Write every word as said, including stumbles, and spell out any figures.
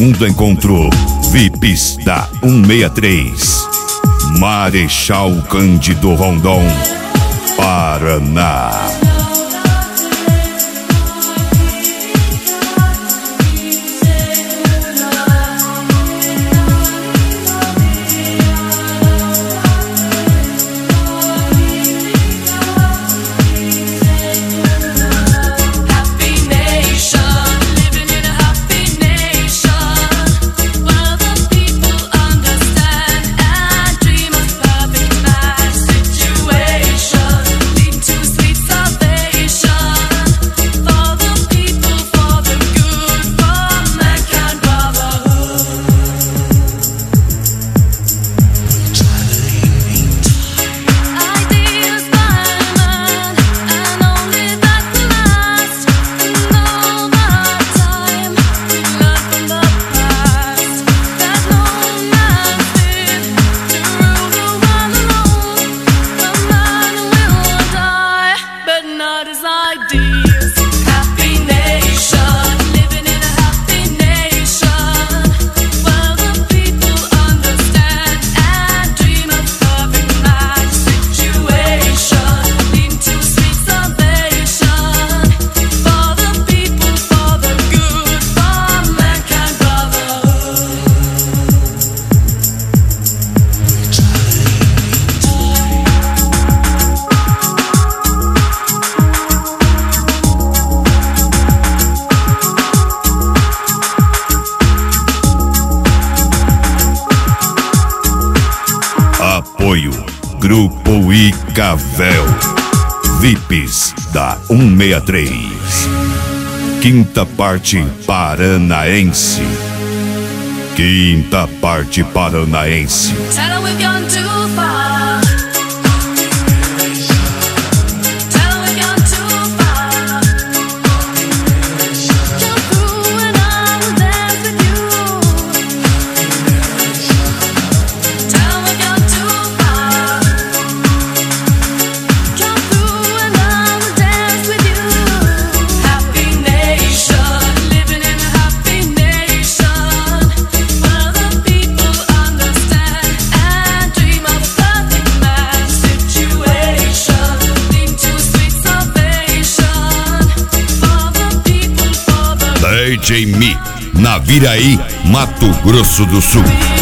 segundo encontro V I Ps da cento e sessenta e três. Marechal Cândido Rondon, Paraná. Apoio Grupo Icavel, V I Ps da cento e sessenta e três. Quinta parte paranaense. Quinta parte paranaense. D J Mi, Naviraí, Mato Grosso do Sul.